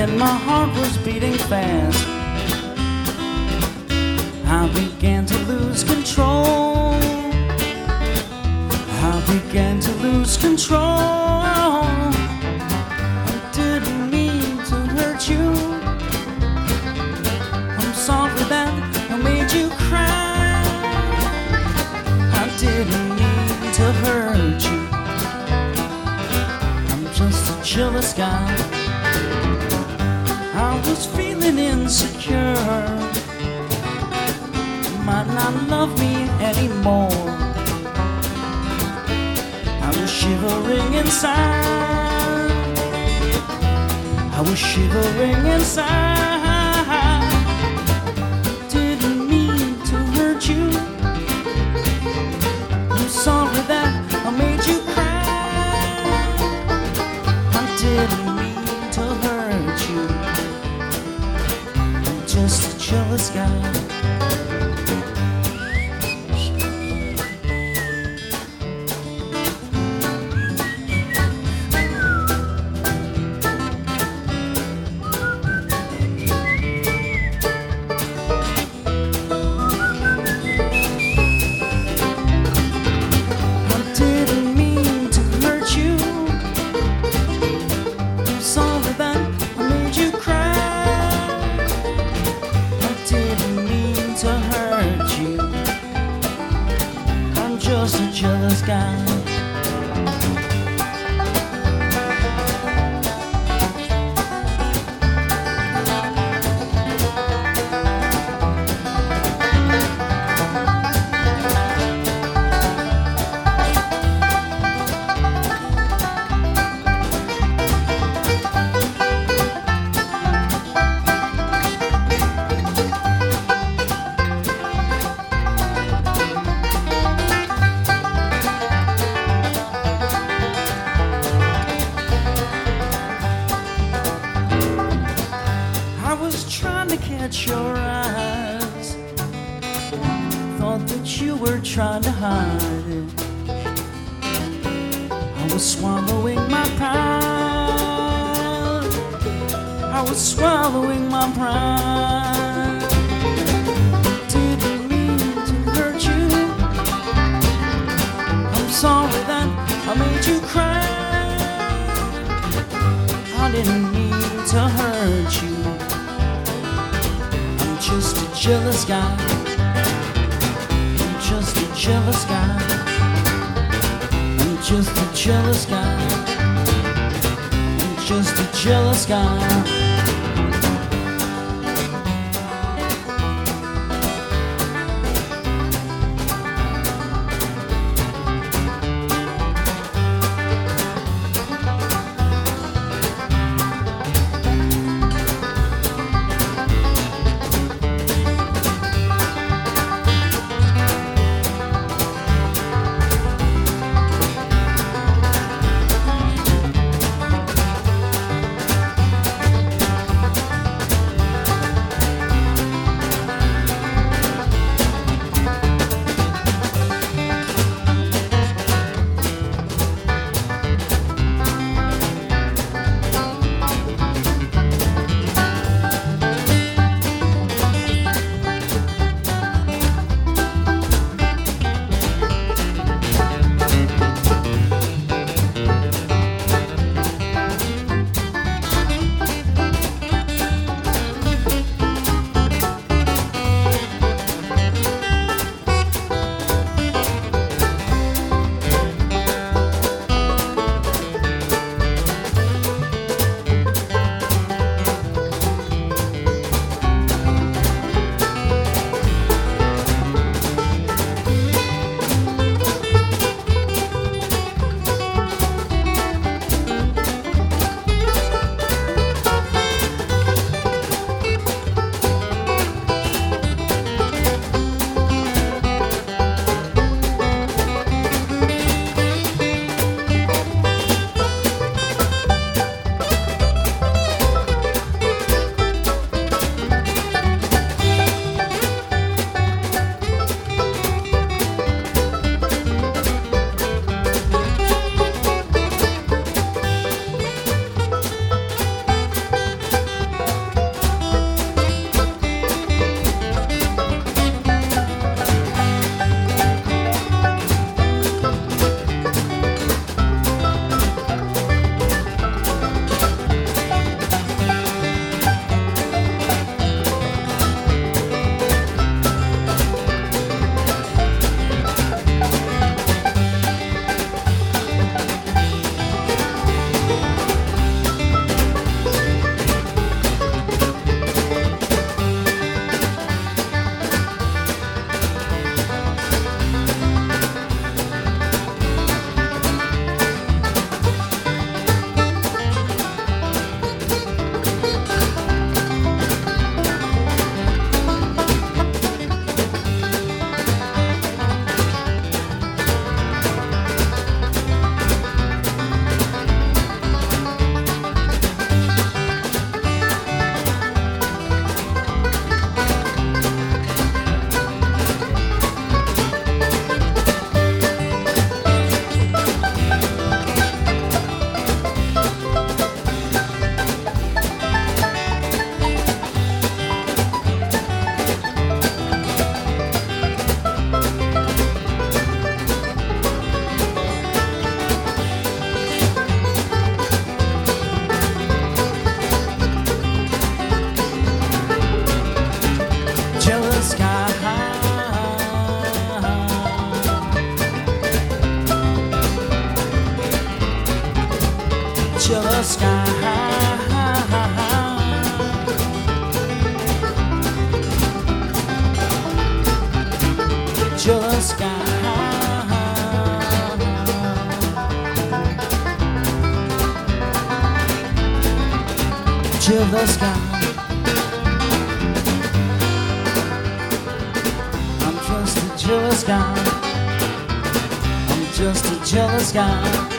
and my heart was beating fast. I began to lose control. I began to lose control. I didn't mean to hurt you. I'm sorry that I made you cry. I didn't mean to hurt you. I'm just a jealous guy. I was feeling insecure. You might not love me anymore. I was shivering inside. I was shivering inside. Didn't mean to hurt you. I'm sorry that I made you cry. I didn't mean to hurt you. I'm just a jealous guy. Just a jealous guy. I was trying to catch your eyes. Thought that you were trying to hide it. I was swallowing my pride. I was swallowing my pride. Didn't mean to hurt you. I'm sorry that I made you cry. I didn't mean to hurt you. I'm just a jealous guy. I'm just a jealous guy. I'm just a jealous guy. I'm just a jealous guy. jealous guy. Jealous guy. I'm just a jealous guy. I'm just a jealous guy.